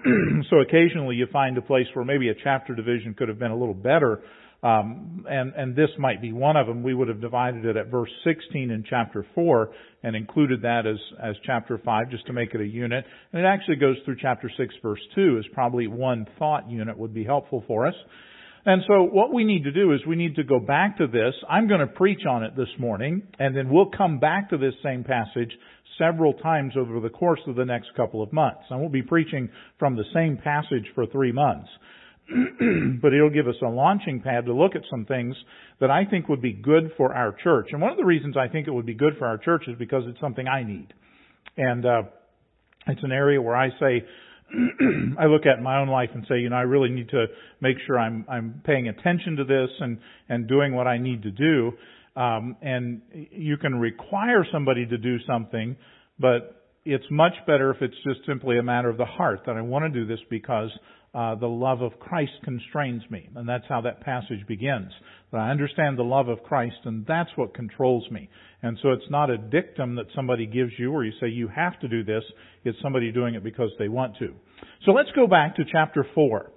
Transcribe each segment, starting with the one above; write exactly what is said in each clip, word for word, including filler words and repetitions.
So occasionally you find a place where maybe a chapter division could have been a little better, um, and, and this might be one of them. We would have divided it at verse sixteen in chapter four and included that as, as chapter five just to make it a unit. And it actually goes through chapter six verse two as probably one thought unit would be helpful for us. And so what we need to do is we need to go back to this. I'm going to preach on it this morning, and then we'll come back to this same passage several times over the course of the next couple of months. I won't be preaching from the same passage for three months, but it'll give us a launching pad to look at some things that I think would be good for our church. And one of the reasons I think it would be good for our church is because it's something I need. And uh, it's an area where I say, I look at my own life and say, you know, I really need to make sure I'm I'm paying attention to this and, and doing what I need to do. Um, and you can require somebody to do something, but it's much better if it's just simply a matter of the heart, that I want to do this because uh, the love of Christ constrains me. And that's how that passage begins. That I understand the love of Christ, and that's what controls me. And so it's not a dictum that somebody gives you or you say you have to do this. It's somebody doing it because they want to. So let's go back to chapter four.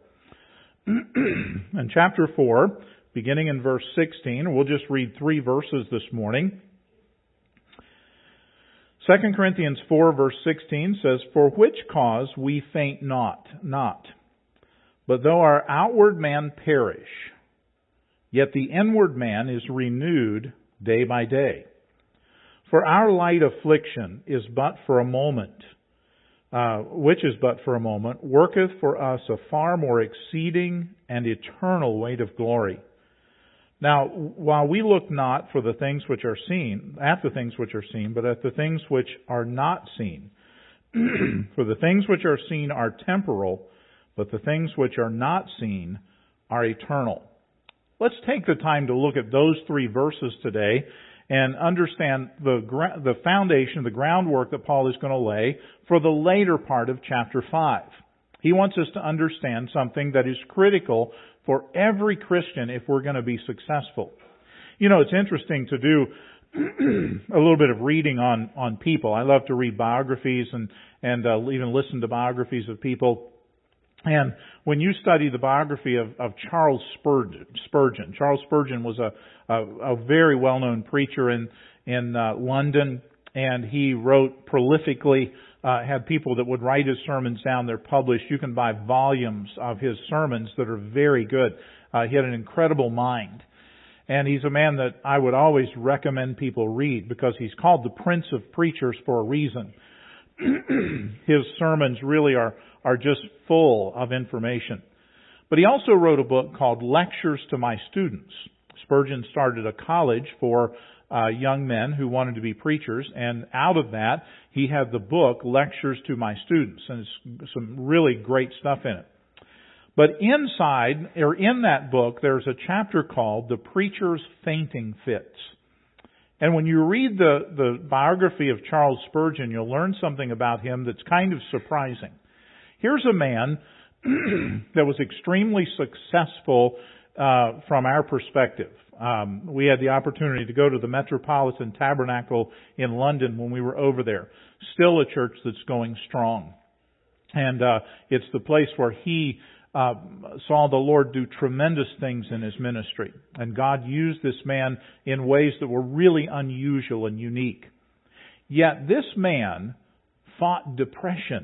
In chapter four, beginning in verse sixteen, we'll just read three verses this morning. Second Corinthians four verse sixteen says, "For which cause we faint not, not. But though our outward man perish, yet the inward man is renewed day by day. For our light affliction is but for a moment, uh, which is but for a moment, worketh for us a far more exceeding and eternal weight of glory. Now, while we look not for the things which are seen, at the things which are seen, but at the things which are not seen. For the things which are seen are temporal, but the things which are not seen are eternal." Let's take the time to look at those three verses today and understand the the foundation, the groundwork that Paul is going to lay for the later part of chapter five. He wants us to understand something that is critical for every Christian if we're going to be successful. You know, it's interesting to do a little bit of reading on, on people. I love to read biographies and, and uh, even listen to biographies of people. And when you study the biography of, of Charles Spurgeon, Spurgeon, Charles Spurgeon was a, a, a very well-known preacher in, in uh, London, and he wrote prolifically, uh, had people that would write his sermons down. They're published. You can buy volumes of his sermons that are very good. Uh, he had an incredible mind. And he's a man that I would always recommend people read because he's called the Prince of Preachers for a reason. His sermons really are, are just full of information. But he also wrote a book called Lectures to My Students. Spurgeon started a college for uh, young men who wanted to be preachers, and out of that, he had the book Lectures to My Students, and it's some really great stuff in it. But inside, or in that book, there's a chapter called The Preacher's Fainting Fits. And when you read the, the biography of Charles Spurgeon, you'll learn something about him that's kind of surprising. Here's a man that was extremely successful uh, from our perspective. Um, we had the opportunity to go to the Metropolitan Tabernacle in London when we were over there. Still a church that's going strong. And uh, it's the place where he Uh, saw the Lord do tremendous things in his ministry. And God used this man in ways that were really unusual and unique. Yet this man fought depression.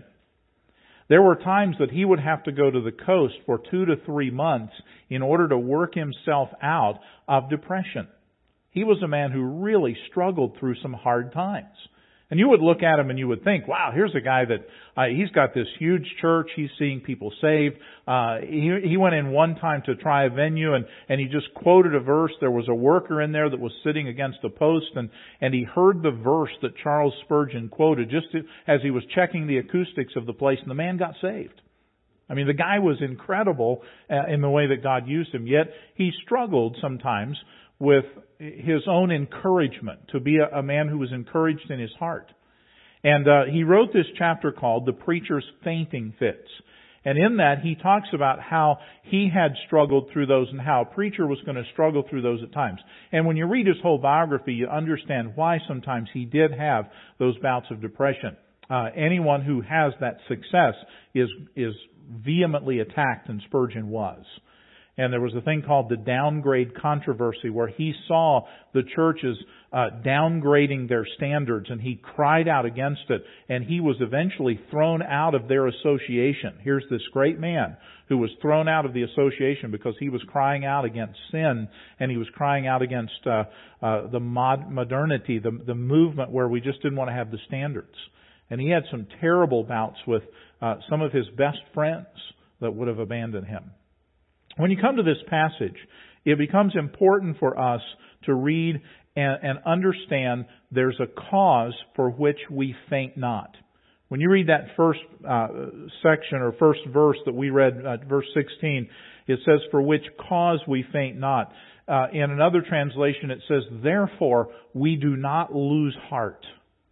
There were times that he would have to go to the coast for two to three months in order to work himself out of depression. He was a man who really struggled through some hard times. And you would look at him and you would think, wow, here's a guy that, uh, he's got this huge church, he's seeing people saved. Uh, he, he went in one time to try a venue and, and he just quoted a verse. There was a worker in there that was sitting against a post and, and he heard the verse that Charles Spurgeon quoted just to, as he was checking the acoustics of the place, and the man got saved. I mean, the guy was incredible uh, in the way that God used him, yet he struggled sometimes with his own encouragement, to be a, a man who was encouraged in his heart. And uh, he wrote this chapter called The Preacher's Fainting Fits. And in that, he talks about how he had struggled through those and how a preacher was going to struggle through those at times. And when you read his whole biography, you understand why sometimes he did have those bouts of depression. uh, anyone who has that success is is vehemently attacked, and Spurgeon was. And there was a thing called the downgrade controversy, where he saw the churches uh, downgrading their standards, and he cried out against it, and he was eventually thrown out of their association. Here's this great man who was thrown out of the association because he was crying out against sin, and he was crying out against uh, uh, the mod- modernity, the, the movement where we just didn't want to have the standards. And he had some terrible bouts with uh, some of his best friends that would have abandoned him. When you come to this passage, it becomes important for us to read and, and understand there's a cause for which we faint not. When you read that first uh, section or first verse that we read, uh, verse sixteen, it says, "For which cause we faint not." Uh, in another translation, it says, "Therefore we do not lose heart."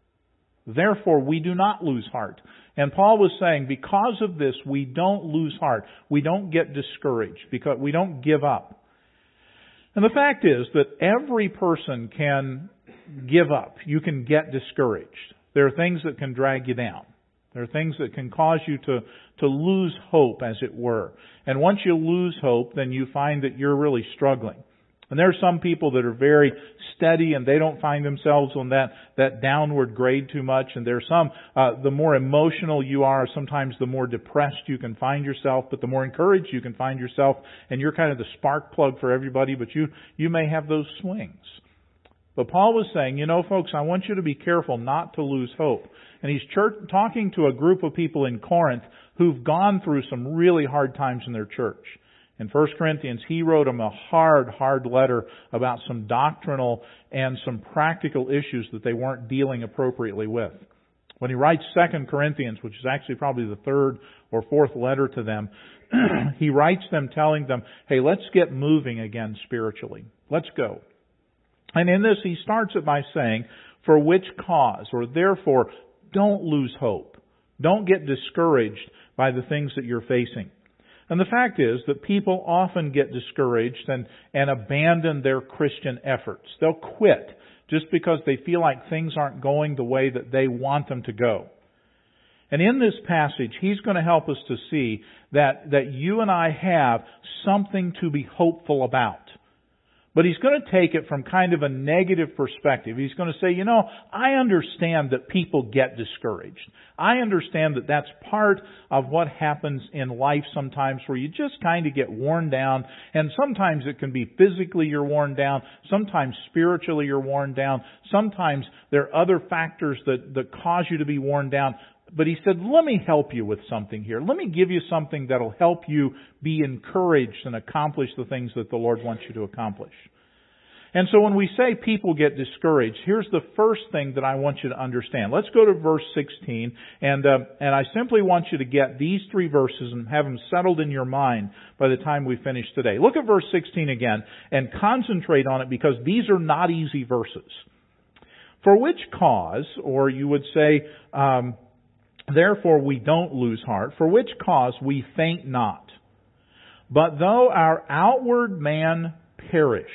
Therefore we do not lose heart. And Paul was saying, because of this, we don't lose heart. We don't get discouraged, because we don't give up. And the fact is that every person can give up. You can get discouraged. There are things that can drag you down. There are things that can cause you to, to lose hope, as it were. And once you lose hope, then you find that you're really struggling. And there are some people that are very steady and they don't find themselves on that, that downward grade too much. And there are some, uh, the more emotional you are, sometimes the more depressed you can find yourself, but the more encouraged you can find yourself, and you're kind of the spark plug for everybody, but you, you may have those swings. But Paul was saying, you know, folks, I want you to be careful not to lose hope. And he's church, talking to a group of people in Corinth who've gone through some really hard times in their church. In First Corinthians, he wrote them a hard, hard letter about some doctrinal and some practical issues that they weren't dealing appropriately with. When he writes Second Corinthians, which is actually probably the third or fourth letter to them, he writes them telling them, hey, let's get moving again spiritually. Let's go. And in this, he starts it by saying, for which cause, or therefore, don't lose hope. Don't get discouraged by the things that you're facing. And the fact is that people often get discouraged and, and abandon their Christian efforts. They'll quit just because they feel like things aren't going the way that they want them to go. And in this passage, he's going to help us to see that, that you and I have something to be hopeful about. But he's going to take it from kind of a negative perspective. He's going to say, you know, I understand that people get discouraged. I understand that that's part of what happens in life sometimes, where you just kind of get worn down. And sometimes it can be physically you're worn down. Sometimes spiritually you're worn down. Sometimes there are other factors that, that cause you to be worn down. But he said, let me help you with something here. Let me give you something that'll help you be encouraged and accomplish the things that the Lord wants you to accomplish. And so when we say people get discouraged, here's the first thing that I want you to understand. Let's go to verse sixteen, and uh, and I simply want you to get these three verses and have them settled in your mind by the time we finish today. Look at verse sixteen again and concentrate on it, because these are not easy verses. For which cause, or you would say, um, therefore we don't lose heart, for which cause we faint not. But though our outward man perish,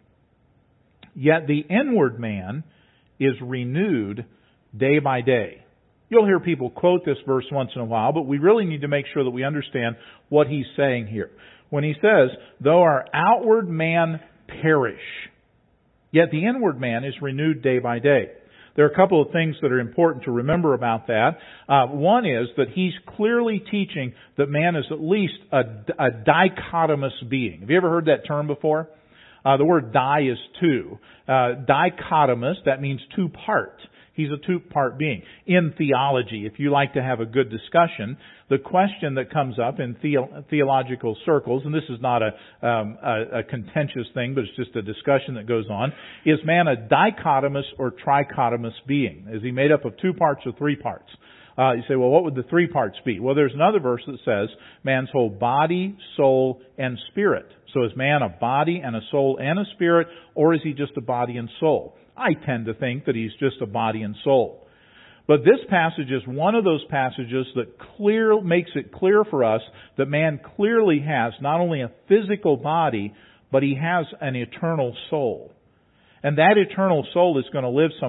yet the inward man is renewed day by day. You'll hear people quote this verse once in a while, but we really need to make sure that we understand what he's saying here. When he says, though our outward man perish, yet the inward man is renewed day by day. There are a couple of things that are important to remember about that. Uh, one is that he's clearly teaching that man is at least a, a dichotomous being. Have you ever heard that term before? Uh, the word di is two. Uh, dichotomous, that means two-part. He's a two-part being. In theology, if you like to have a good discussion, the question that comes up in the- theological circles, and this is not a, um, a, a contentious thing, but it's just a discussion that goes on, is man a dichotomous or trichotomous being? Is he made up of two parts or three parts? Uh, you say, well, what would the three parts be? Well, there's another verse that says man's whole body, soul, and spirit. So is man a body and a soul and a spirit, or is he just a body and soul? I tend to think that he's just a body and soul. But this passage is one of those passages that clear makes it clear for us that man clearly has not only a physical body, but he has an eternal soul. And that eternal soul is going to live somewhere.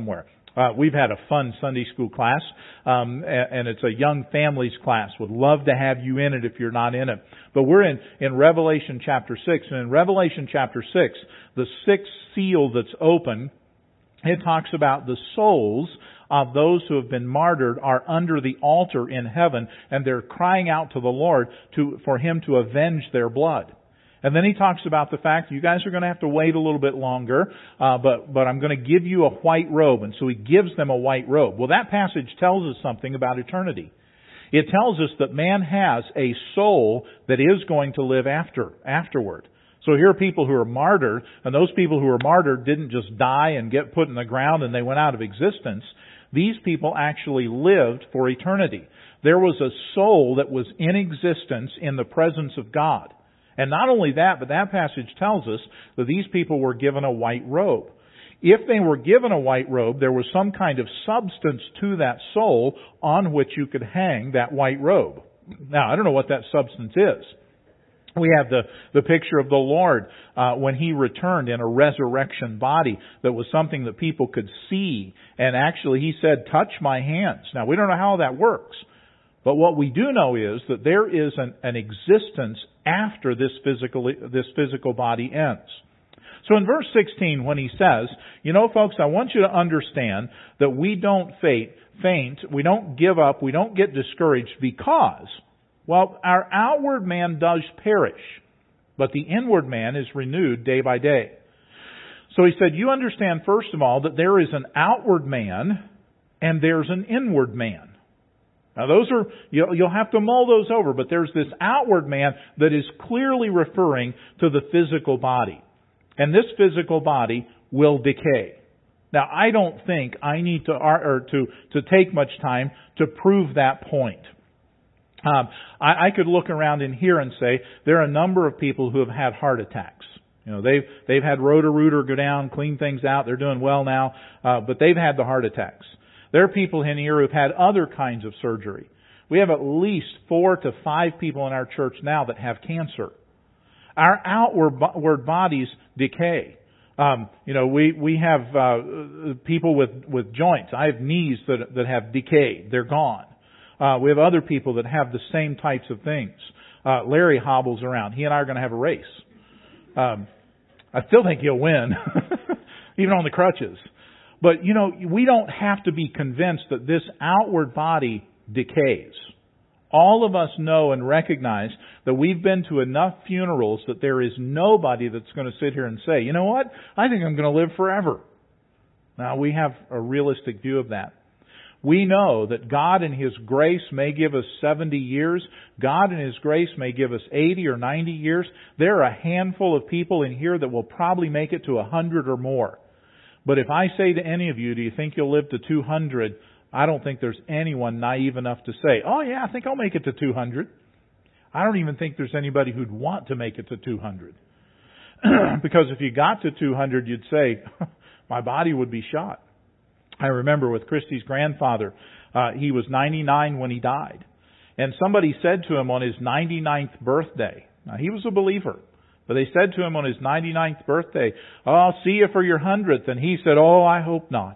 Uh, we've had a fun Sunday school class, um, and, and it's a young families class. Would love to have you in it if you're not in it. But we're in, in Revelation chapter six, and in Revelation chapter six, the sixth seal that's open, it talks about the souls of those who have been martyred are under the altar in heaven, and they're crying out to the Lord to, for Him to avenge their blood. And then he talks about the fact you guys are going to have to wait a little bit longer, uh, but, but I'm going to give you a white robe. And so he gives them a white robe. Well, that passage tells us something about eternity. It tells us that man has a soul that is going to live after, afterward. So here are people who are martyred, and those people who were martyred didn't just die and get put in the ground and they went out of existence. These people actually lived for eternity. There was a soul that was in existence in the presence of God. And not only that, but that passage tells us that these people were given a white robe. If they were given a white robe, there was some kind of substance to that soul on which you could hang that white robe. Now, I don't know what that substance is. We have the, the picture of the Lord uh, when He returned in a resurrection body that was something that people could see. And actually He said, touch my hands. Now, we don't know how that works. But what we do know is that there is an, an existence after this physical, this physical body ends. So in verse sixteen, when he says, you know, folks, I want you to understand that we don't faint, we don't give up, we don't get discouraged because, well, our outward man does perish, but the inward man is renewed day by day. So he said, you understand, first of all, that there is an outward man and there's an inward man. Now those are, you'll, you'll have to mull those over, but there's this outward man that is clearly referring to the physical body. And this physical body will decay. Now I don't think I need to, or to, to take much time to prove that point. Um, I, I could look around in here and say there are a number of people who have had heart attacks. You know, they've, they've had Roto-Rooter go down, clean things out, they're doing well now, uh, but they've had the heart attacks. There are people in here who've had other kinds of surgery. We have at least four to five people in our church now that have cancer. Our outward bodies decay. Um, you know, we we have uh, people with with joints. I have knees that that have decayed. They're gone. Uh, we have other people that have the same types of things. Uh, Larry hobbles around. He and I are going to have a race. Um, I still think he'll win, even on the crutches. But, you know, we don't have to be convinced that this outward body decays. All of us know and recognize that we've been to enough funerals that there is nobody that's going to sit here and say, you know what, I think I'm going to live forever. Now, we have a realistic view of that. We know that God in His grace may give us seventy years. God in His grace may give us eighty or ninety years. There are a handful of people in here that will probably make it to a hundred or more. But if I say to any of you, do you think you'll live to two hundred? I don't think there's anyone naive enough to say, oh yeah, I think I'll make it to two hundred. I don't even think there's anybody who'd want to make it to two hundred. Because if you got to two hundred, you'd say, my body would be shot. I remember with Christy's grandfather, uh, he was ninety-nine when he died. And somebody said to him on his ninety-ninth birthday, now he was a believer, but they said to him on his ninety-ninth birthday, oh, I'll see you for your hundredth. And he said, oh, I hope not.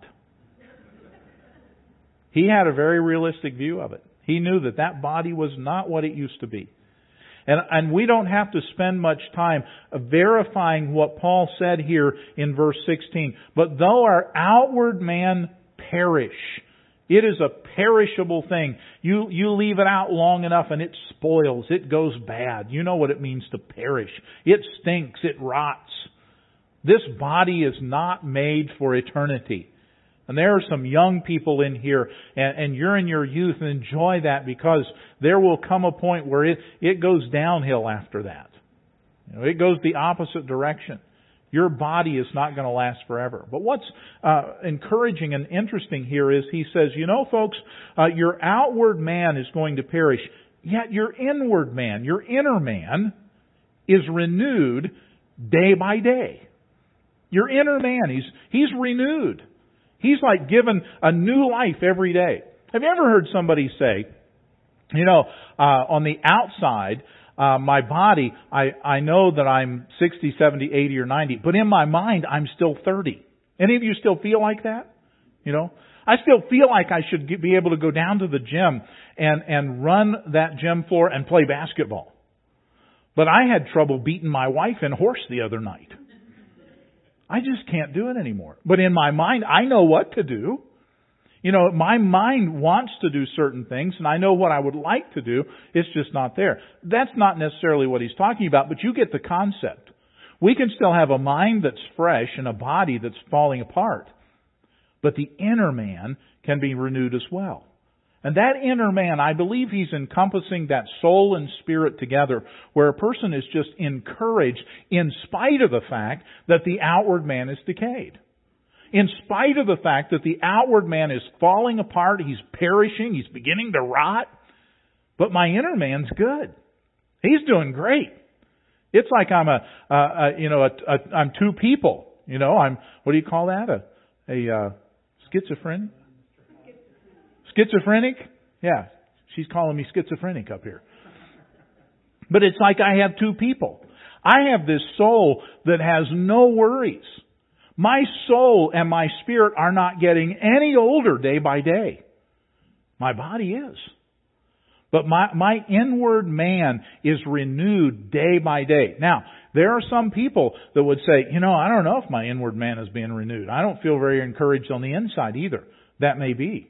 He had a very realistic view of it. He knew that that body was not what it used to be. And, and we don't have to spend much time verifying what Paul said here in verse sixteen. But though our outward man perish, it is a perishable thing. You, you leave it out long enough and it spoils. It goes bad. You know what it means to perish. It stinks. It rots. This body is not made for eternity. And there are some young people in here, and, and you're in your youth, and enjoy that, because there will come a point where it, it goes downhill after that. You know, it goes the opposite direction. Your body is not going to last forever. But what's uh, encouraging and interesting here is he says, you know, folks, uh, your outward man is going to perish, yet your inward man, your inner man, is renewed day by day. Your inner man, he's he's renewed. He's like given a new life every day. Have you ever heard somebody say, you know, uh, on the outside, uh, my body, I, I know that I'm sixty, seventy, eighty, or ninety, but in my mind, I'm still thirty. Any of you still feel like that? You know, I still feel like I should get, be able to go down to the gym and, and run that gym floor and play basketball. But I had trouble beating my wife in horse the other night. I just can't do it anymore. But in my mind, I know what to do. You know, my mind wants to do certain things, and I know what I would like to do. It's just not there. That's not necessarily what he's talking about, but you get the concept. We can still have a mind that's fresh and a body that's falling apart. But the inner man can be renewed as well. And that inner man, I believe he's encompassing that soul and spirit together, where a person is just encouraged in spite of the fact that the outward man is decayed. In spite of the fact that the outward man is falling apart, he's perishing, he's beginning to rot. But my inner man's good. He's doing great. It's like I'm a, a, a you know, a, a, I'm two people. You know, I'm, what do you call that? A, a uh, schizophrenic? Schizophrenic? Yeah. She's calling me schizophrenic up here. But it's like I have two people. I have this soul that has no worries. My soul and my spirit are not getting any older day by day. My body is. But my, my inward man is renewed day by day. Now, there are some people that would say, you know, I don't know if my inward man is being renewed. I don't feel very encouraged on the inside either. That may be.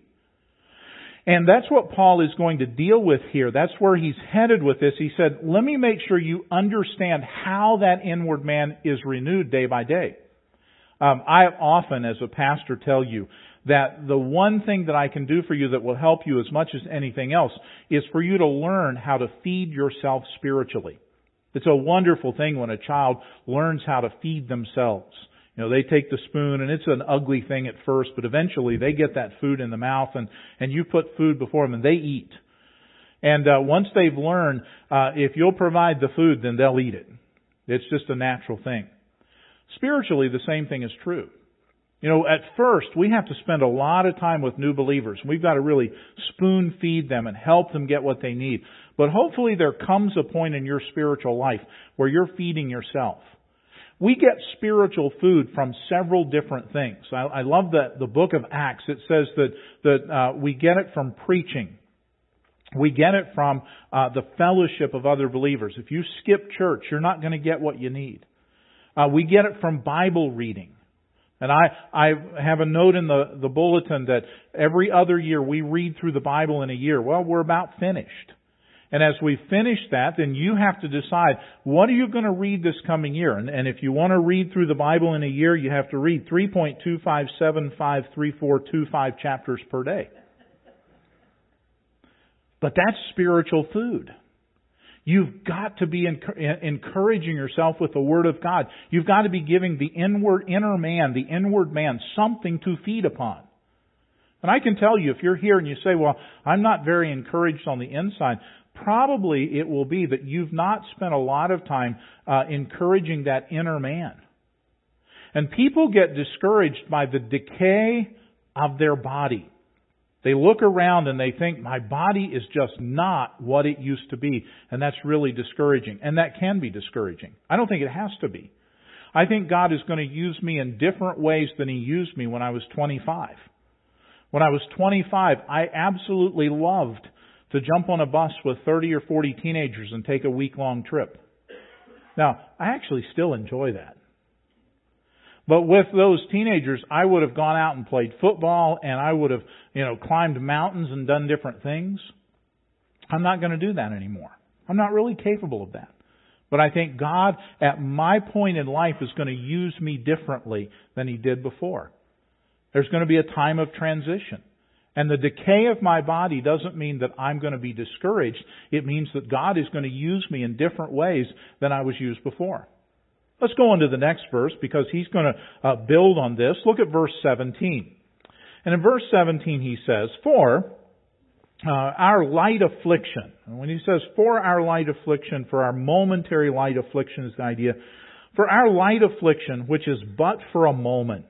And that's what Paul is going to deal with here. That's where he's headed with this. He said, let me make sure you understand how that inward man is renewed day by day. Um, I often, as a pastor, tell you that the one thing that I can do for you that will help you as much as anything else is for you to learn how to feed yourself spiritually. It's a wonderful thing when a child learns how to feed themselves. You know, they take the spoon, and it's an ugly thing at first, but eventually they get that food in the mouth, and, and you put food before them, and they eat. And uh, once they've learned, uh, if you'll provide the food, then they'll eat it. It's just a natural thing. Spiritually, the same thing is true. You know, at first, we have to spend a lot of time with new believers. We've got to really spoon feed them and help them get what they need. But hopefully there comes a point in your spiritual life where you're feeding yourself. We get spiritual food from several different things. I, I love that the book of Acts. It says that that uh, we get it from preaching. We get it from uh, the fellowship of other believers. If you skip church, you're not going to get what you need. Uh, we get it from Bible reading. And I, I have a note in the, the bulletin that every other year we read through the Bible in a year. Well, we're about finished. And as we finish that, then you have to decide, what are you going to read this coming year? And, and if you want to read through the Bible in a year, you have to read three point two five seven five three four two five chapters per day. But that's spiritual food. You've got to be encouraging yourself with the Word of God. You've got to be giving the inward, inner man, the inward man, something to feed upon. And I can tell you, if you're here and you say, well, I'm not very encouraged on the inside, probably it will be that you've not spent a lot of time uh, encouraging that inner man. And people get discouraged by the decay of their body. They look around and they think, my body is just not what it used to be. And that's really discouraging. And that can be discouraging. I don't think it has to be. I think God is going to use me in different ways than He used me when I was twenty-five. When I was twenty-five, I absolutely loved to jump on a bus with thirty or forty teenagers and take a week-long trip. Now, I actually still enjoy that. But with those teenagers, I would have gone out and played football, and I would have, you know, climbed mountains and done different things. I'm not going to do that anymore. I'm not really capable of that. But I think God, at my point in life, is going to use me differently than He did before. There's going to be a time of transition. And the decay of my body doesn't mean that I'm going to be discouraged. It means that God is going to use me in different ways than I was used before. Let's go on to the next verse because he's going to uh, build on this. Look at verse seventeen. And in verse seventeen he says, For uh, our light affliction. And when he says for our light affliction, for our momentary light affliction is the idea. For our light affliction, which is but for a moment,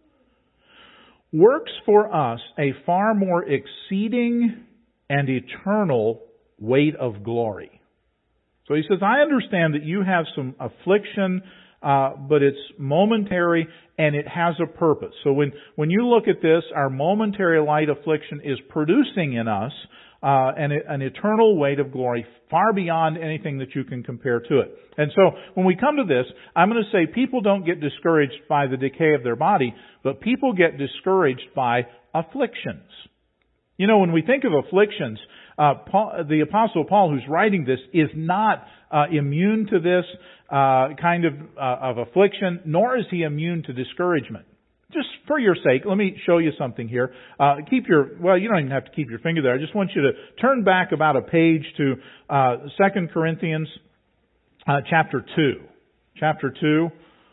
works for us a far more exceeding and eternal weight of glory. So he says, I understand that you have some affliction uh, but it's momentary and it has a purpose. So when, when you look at this, our momentary light affliction is producing in us uh, an, an eternal weight of glory far beyond anything that you can compare to it. And so when we come to this, I'm going to say people don't get discouraged by the decay of their body, but people get discouraged by afflictions. You know, when we think of afflictions, uh, Paul, the Apostle Paul, who's writing this, is not uh, immune to this uh, kind of, uh, of affliction, nor is he immune to discouragement. Just for your sake, let me show you something here. Uh, keep your, well, you don't even have to keep your finger there. I just want you to turn back about a page to uh, Second Corinthians uh, chapter two. Chapter two.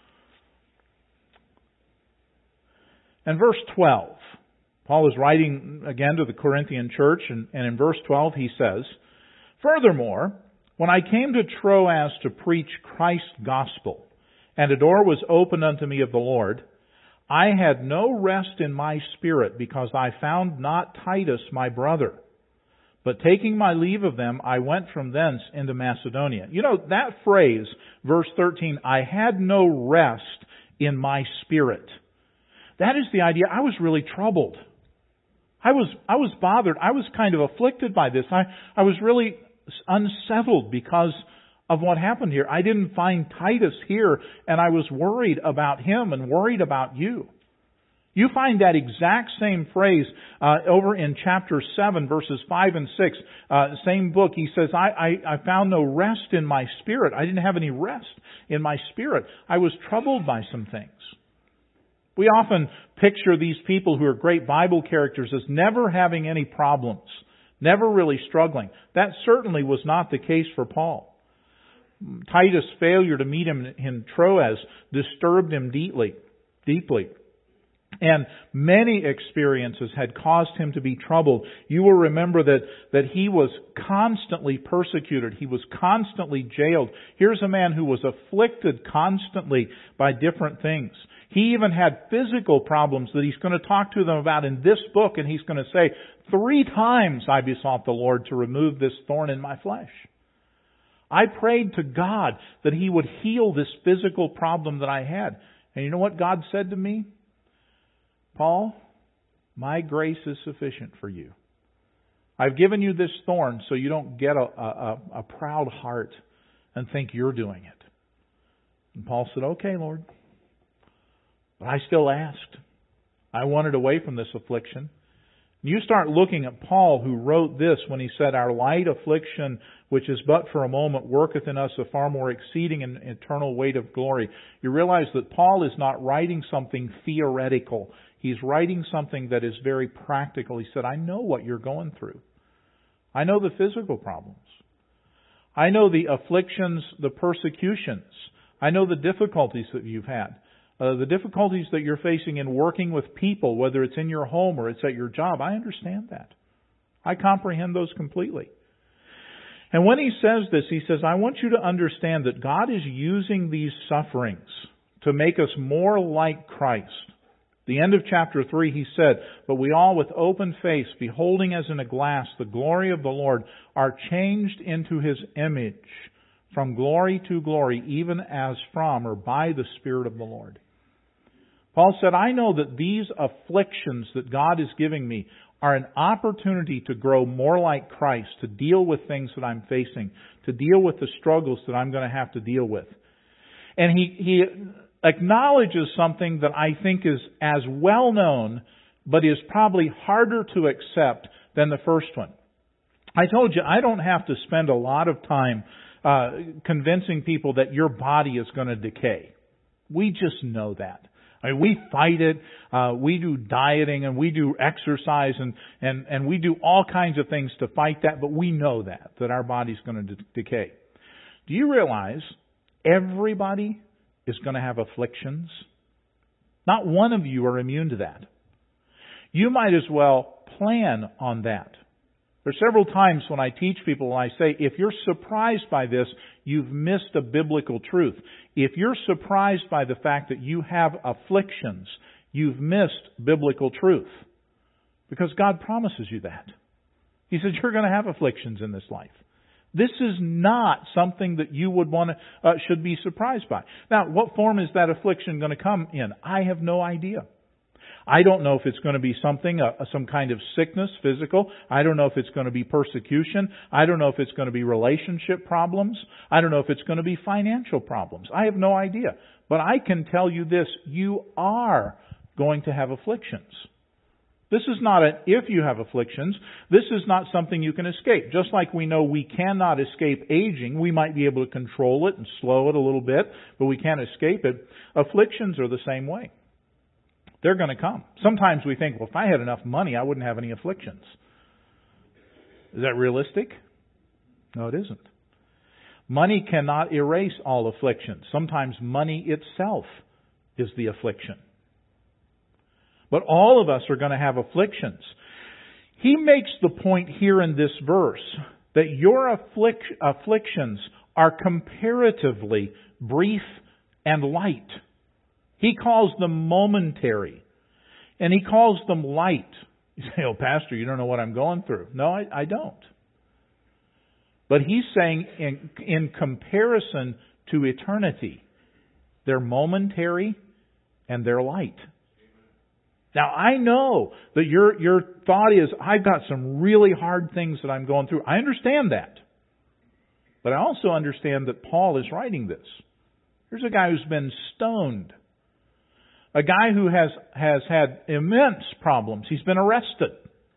And verse twelve. Paul is writing again to the Corinthian church, and, and in verse twelve he says, "Furthermore, when I came to Troas to preach Christ's gospel, and a door was opened unto me of the Lord, I had no rest in my spirit, because I found not Titus my brother. But taking my leave of them, I went from thence into Macedonia." You know, that phrase, verse thirteen, "I had no rest in my spirit." That is the idea. I was really troubled. I was, I was bothered. I was kind of afflicted by this. I, I was really unsettled because of what happened here. I didn't find Titus here, and I was worried about him and worried about you. You find that exact same phrase uh, over in chapter seven, verses five and six. Uh, same book. He says, I, I, I found no rest in my spirit. I didn't have any rest in my spirit. I was troubled by some things. We often picture these people who are great Bible characters as never having any problems, never really struggling. That certainly was not the case for Paul. Titus' failure to meet him in Troas disturbed him deeply, deeply. And many experiences had caused him to be troubled. You will remember that, that he was constantly persecuted. He was constantly jailed. Here's a man who was afflicted constantly by different things. He even had physical problems that he's going to talk to them about in this book, and he's going to say, three times I besought the Lord to remove this thorn in my flesh. I prayed to God that He would heal this physical problem that I had. And you know what God said to me? Paul, my grace is sufficient for you. I've given you this thorn so you don't get a, a, a proud heart and think you're doing it. And Paul said, okay, Lord. But I still asked. I wanted away from this affliction. You start looking at Paul, who wrote this when he said, "Our light affliction, which is but for a moment, worketh in us a far more exceeding and eternal weight of glory." You realize that Paul is not writing something theoretical. He's writing something that is very practical. He said, I know what you're going through. I know the physical problems. I know the afflictions, the persecutions. I know the difficulties that you've had. Uh, the difficulties that you're facing in working with people, whether it's in your home or it's at your job, I understand that. I comprehend those completely. And when he says this, he says, I want you to understand that God is using these sufferings to make us more like Christ. The end of chapter three, he said, "But we all with open face, beholding as in a glass the glory of the Lord, are changed into His image from glory to glory, even as from or by the Spirit of the Lord." Paul said, I know that these afflictions that God is giving me are an opportunity to grow more like Christ, to deal with things that I'm facing, to deal with the struggles that I'm going to have to deal with. And he, he acknowledges something that I think is as well known, but is probably harder to accept than the first one. I told you, I don't have to spend a lot of time uh, convincing people that your body is going to decay. We just know that. I mean, we fight it, uh, we do dieting and we do exercise and, and, and we do all kinds of things to fight that, but we know that, that our body's going to de- decay. Do you realize everybody is going to have afflictions? Not one of you are immune to that. You might as well plan on that. There's several times when I teach people, I say, if you're surprised by this, you've missed a biblical truth. If you're surprised by the fact that you have afflictions, you've missed biblical truth. Because God promises you that. He says you're going to have afflictions in this life. This is not something that you would want to, uh, should be surprised by. Now, what form is that affliction going to come in? I have no idea. I don't know if it's going to be something, uh, some kind of sickness, physical. I don't know if it's going to be persecution. I don't know if it's going to be relationship problems. I don't know if it's going to be financial problems. I have no idea. But I can tell you this, you are going to have afflictions. This is not an if you have afflictions. This is not something you can escape. Just like we know we cannot escape aging, we might be able to control it and slow it a little bit, but we can't escape it. Afflictions are the same way. They're going to come. Sometimes we think, well, if I had enough money, I wouldn't have any afflictions. Is that realistic? No, it isn't. Money cannot erase all afflictions. Sometimes money itself is the affliction. But all of us are going to have afflictions. He makes the point here in this verse that your afflic- afflictions are comparatively brief and light. He calls them momentary. And He calls them light. You say, oh, Pastor, you don't know what I'm going through. No, I, I don't. But He's saying in, in comparison to eternity, they're momentary and they're light. Now, I know that your your thought is, I've got some really hard things that I'm going through. I understand that. But I also understand that Paul is writing this. Here's a guy who's been stoned. A guy who has, has had immense problems. He's been arrested.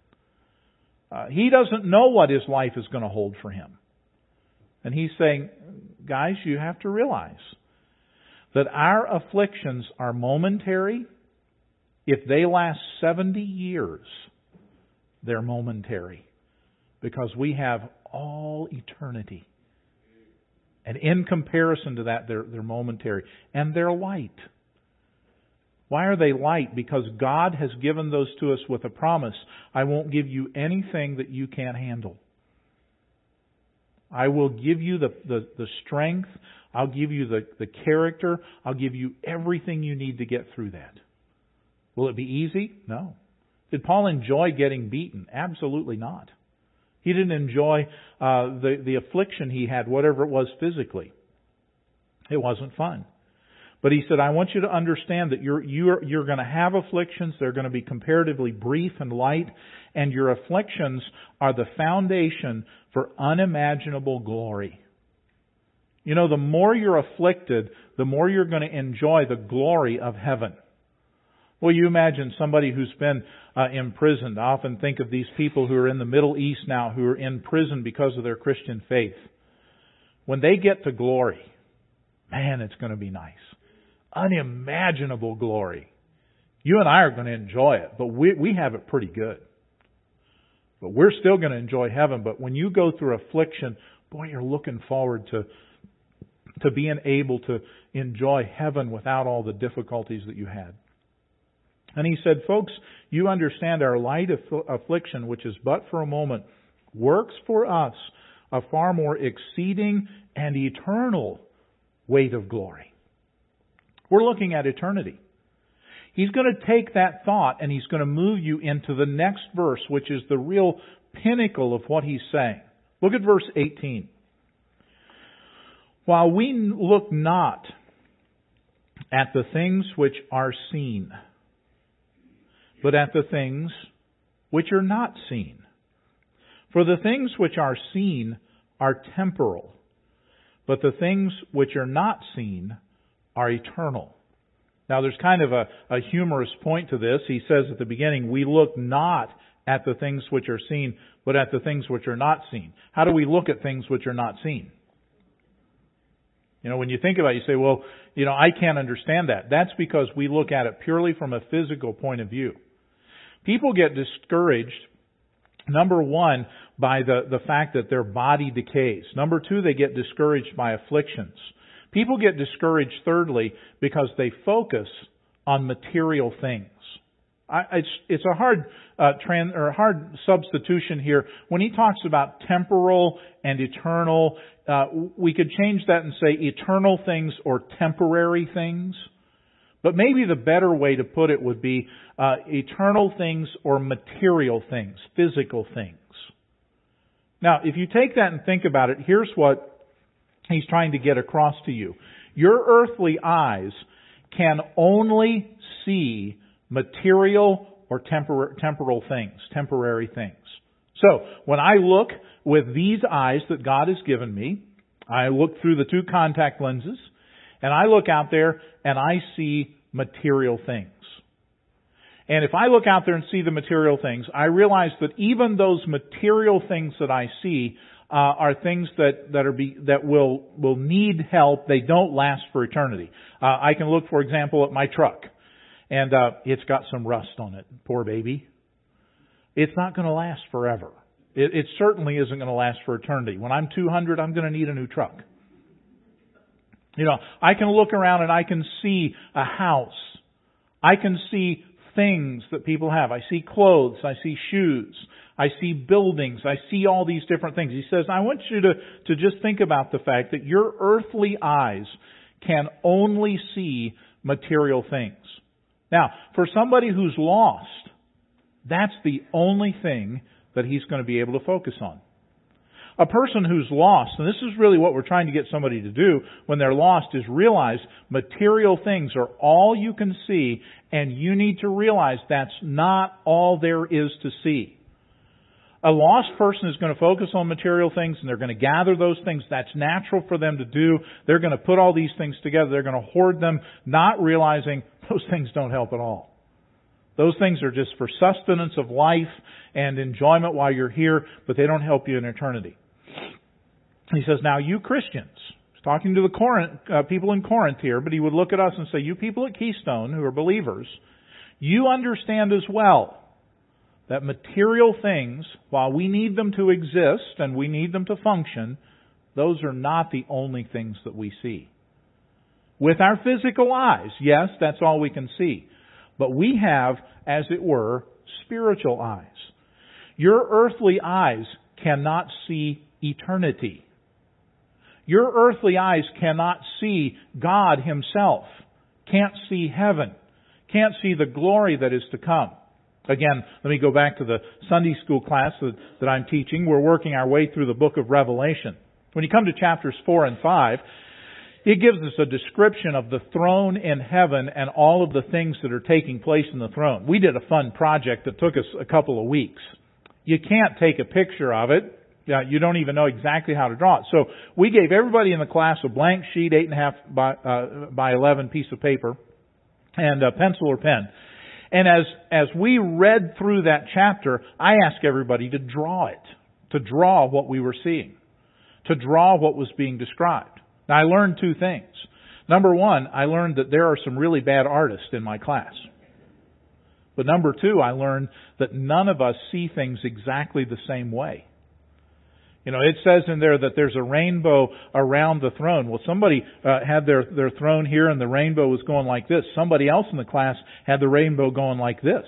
Uh, he doesn't know what his life is going to hold for him. And he's saying, guys, you have to realize that our afflictions are momentary. If they last seventy years, they're momentary. Because we have all eternity. And in comparison to that, they're, they're momentary. And they're light. Why are they light? Because God has given those to us with a promise. I won't give you anything that you can't handle. I will give you the, the, the strength. I'll give you the, the character. I'll give you everything you need to get through that. Will it be easy? No. Did Paul enjoy getting beaten? Absolutely not. He didn't enjoy uh, the, the affliction he had, whatever it was physically. It wasn't fun. But he said, I want you to understand that you're, you're, you're going to have afflictions. They're going to be comparatively brief and light. And your afflictions are the foundation for unimaginable glory. You know, the more you're afflicted, the more you're going to enjoy the glory of heaven. Well, you imagine somebody who's been uh, imprisoned. I often think of these people who are in the Middle East now who are in prison because of their Christian faith. When they get to glory, man, it's going to be nice. Unimaginable glory. You and I are going to enjoy it, but we, we have it pretty good. But we're still going to enjoy heaven. But when you go through affliction, boy, you're looking forward to, to being able to enjoy heaven without all the difficulties that you had. And he said, folks, you understand our light aff- affliction, which is but for a moment, works for us a far more exceeding and eternal weight of glory. We're looking at eternity. He's going to take that thought and he's going to move you into the next verse, which is the real pinnacle of what he's saying. Look at verse eighteen. While we look not at the things which are seen, but at the things which are not seen. For the things which are seen are temporal, but the things which are not seen are eternal. Now there's kind of a, a humorous point to this. He says at the beginning, we look not at the things which are seen, but at the things which are not seen. How do we look at things which are not seen? You know, when you think about it, you say, well, you know, I can't understand that. That's because we look at it purely from a physical point of view. People get discouraged, number one, by the, the fact that their body decays. Number two, they get discouraged by afflictions. People get discouraged, thirdly, because they focus on material things. I, it's, it's a hard uh, trans, or a hard substitution here. When he talks about temporal and eternal, uh, we could change that and say eternal things or temporary things. But maybe the better way to put it would be uh, eternal things or material things, physical things. Now, if you take that and think about it, here's what he's trying to get across to you. Your earthly eyes can only see material or tempor- temporal things, temporary things. So, when I look with these eyes that God has given me, I look through the two contact lenses, and I look out there and I see material things. And if I look out there and see the material things, I realize that even those material things that I see uh, are things that that are be, that will will need help. They don't last for eternity. Uh, I can look, for example, at my truck, and uh, it's got some rust on it. Poor baby. It's not going to last forever. It, it certainly isn't going to last for eternity. When I'm two hundred, I'm going to need a new truck. You know, I can look around and I can see a house. I can see things that people have. I see clothes. I see shoes. I see buildings. I see all these different things. He says, I want you to, to just think about the fact that your earthly eyes can only see material things. Now, for somebody who's lost, that's the only thing that he's going to be able to focus on. A person who's lost, and this is really what we're trying to get somebody to do when they're lost, is realize material things are all you can see, and you need to realize that's not all there is to see. A lost person is going to focus on material things, and they're going to gather those things. That's natural for them to do. They're going to put all these things together. They're going to hoard them, not realizing those things don't help at all. Those things are just for sustenance of life and enjoyment while you're here, but they don't help you in eternity. He says, now you Christians, he's talking to the Corinth, uh, people in Corinth here, but he would look at us and say, you people at Keystone who are believers, you understand as well that material things, while we need them to exist and we need them to function, those are not the only things that we see. With our physical eyes, yes, that's all we can see. But we have, as it were, spiritual eyes. Your earthly eyes cannot see eternity. Your earthly eyes cannot see God Himself, can't see heaven, can't see the glory that is to come. Again, let me go back to the Sunday school class that, that I'm teaching. We're working our way through the book of Revelation. When you come to chapters four and five, it gives us a description of the throne in heaven and all of the things that are taking place in the throne. We did a fun project that took us a couple of weeks. You can't take a picture of it. You don't even know exactly how to draw it. So we gave everybody in the class a blank sheet, eight and a half by, uh, by eleven piece of paper, and a pencil or pen. And as as we read through that chapter, I asked everybody to draw it, to draw what we were seeing, to draw what was being described. Now, I learned two things. Number one, I learned that there are some really bad artists in my class. But number two, I learned that none of us see things exactly the same way. You know, it says in there that there's a rainbow around the throne. Well, somebody uh, had their, their throne here and the rainbow was going like this. Somebody else in the class had the rainbow going like this.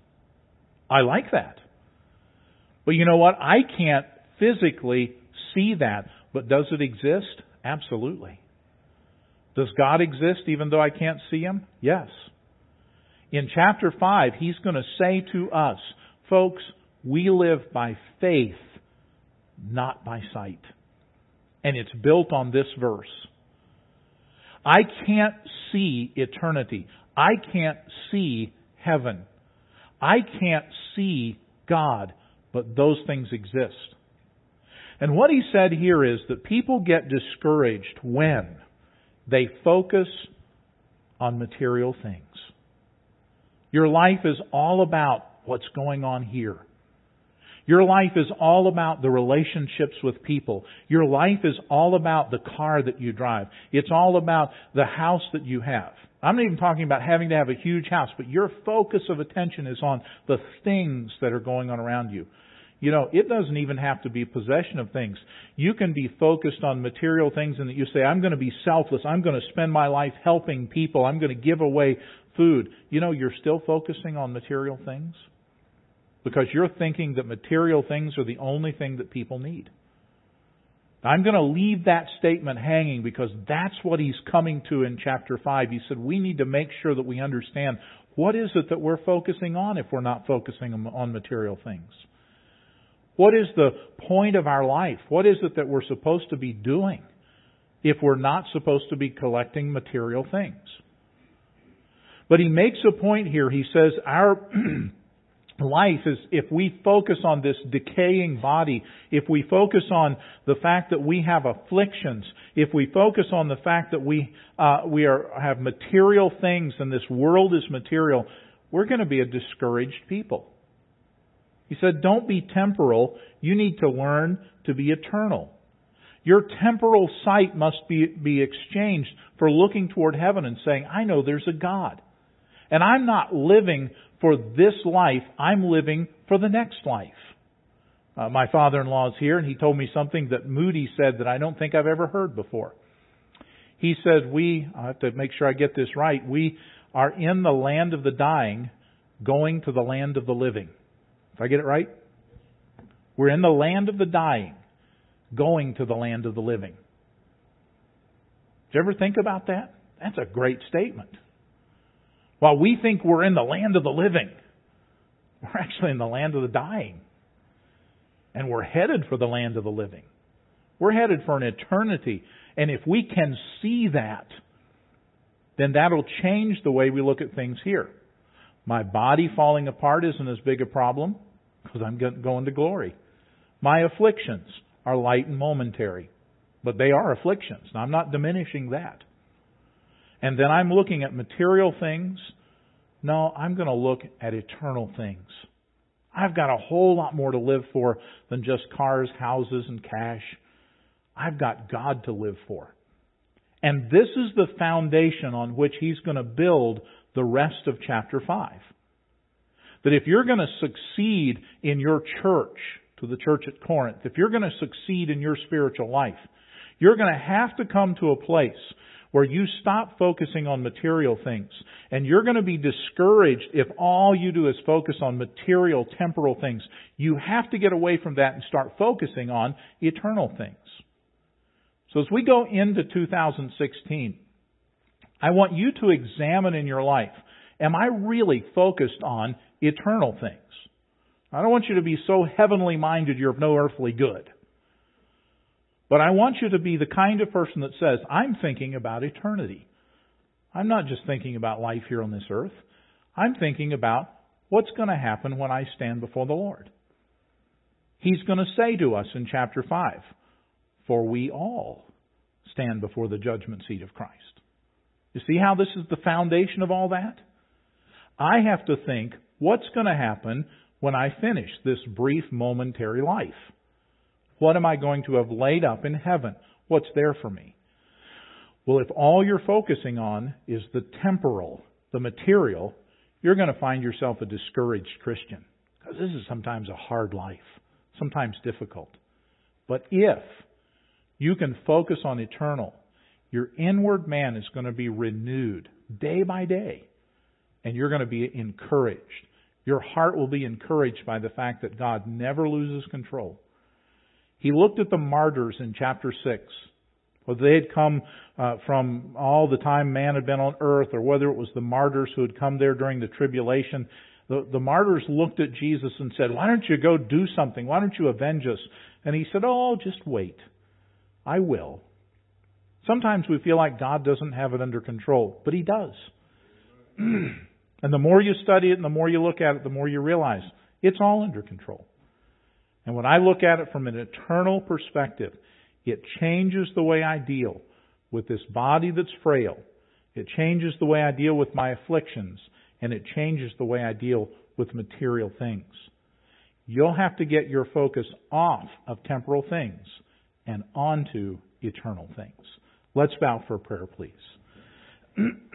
I like that. But you know what? I can't physically see that. But does it exist? Absolutely. Does God exist even though I can't see Him? Yes. In chapter five, He's going to say to us, folks, we live by faith, not by sight. And it's built on this verse. I can't see eternity. I can't see heaven. I can't see God, but those things exist. And what he said here is that people get discouraged when they focus on material things. Your life is all about what's going on here. Your life is all about the relationships with people. Your life is all about the car that you drive. It's all about the house that you have. I'm not even talking about having to have a huge house, but your focus of attention is on the things that are going on around you. You know, it doesn't even have to be possession of things. You can be focused on material things and that you say, I'm going to be selfless. I'm going to spend my life helping people. I'm going to give away food. You know, you're still focusing on material things because you're thinking that material things are the only thing that people need. I'm going to leave that statement hanging because that's what he's coming to in chapter five. He said we need to make sure that we understand what is it that we're focusing on if we're not focusing on material things. What is the point of our life? What is it that we're supposed to be doing if we're not supposed to be collecting material things? But he makes a point here. He says our life is, if we focus on this decaying body, if we focus on the fact that we have afflictions, if we focus on the fact that we uh, we are have material things and this world is material, we're going to be a discouraged people. He said, don't be temporal. You need to learn to be eternal. Your temporal sight must be, be exchanged for looking toward heaven and saying, I know there's a God. And I'm not living for this life. I'm living for the next life. Uh, my father-in-law is here, and he told me something that Moody said that I don't think I've ever heard before. He said, we, I have to make sure I get this right, we are in the land of the dying, going to the land of the living. Did I get it right? We're in the land of the dying, going to the land of the living. Did you ever think about that? That's a great statement. While we think we're in the land of the living, we're actually in the land of the dying. And we're headed for the land of the living. We're headed for an eternity. And if we can see that, then that'll change the way we look at things here. My body falling apart isn't as big a problem because I'm going to glory. My afflictions are light and momentary, but they are afflictions. Now, I'm not diminishing that. And then I'm looking at material things. No, I'm going to look at eternal things. I've got a whole lot more to live for than just cars, houses, and cash. I've got God to live for. And this is the foundation on which He's going to build the rest of chapter five. That if you're going to succeed in your church, to the church at Corinth, if you're going to succeed in your spiritual life, you're going to have to come to a place where you stop focusing on material things. And you're going to be discouraged if all you do is focus on material, temporal things. You have to get away from that and start focusing on eternal things. So as we go into two thousand sixteen, I want you to examine in your life, am I really focused on eternal things? I don't want you to be so heavenly minded you're of no earthly good. But I want you to be the kind of person that says, I'm thinking about eternity. I'm not just thinking about life here on this earth. I'm thinking about what's going to happen when I stand before the Lord. He's going to say to us in chapter five, for we all stand before the judgment seat of Christ. You see how this is the foundation of all that? I have to think, what's going to happen when I finish this brief momentary life? What am I going to have laid up in heaven? What's there for me? Well, if all you're focusing on is the temporal, the material, you're going to find yourself a discouraged Christian. Because this is sometimes a hard life, sometimes difficult. But if you can focus on eternal, your inward man is going to be renewed day by day. And you're going to be encouraged. Your heart will be encouraged by the fact that God never loses control. He looked at the martyrs in chapter six. Whether they had come uh, from all the time man had been on earth, or whether it was the martyrs who had come there during the tribulation, the, the martyrs looked at Jesus and said, why don't you go do something? Why don't you avenge us? And He said, oh, just wait. I will. Sometimes we feel like God doesn't have it under control, but He does. And the more you study it and the more you look at it, the more you realize it's all under control. And when I look at it from an eternal perspective, it changes the way I deal with this body that's frail. It changes the way I deal with my afflictions. And it changes the way I deal with material things. You'll have to get your focus off of temporal things and onto eternal things. Let's bow for a prayer, please.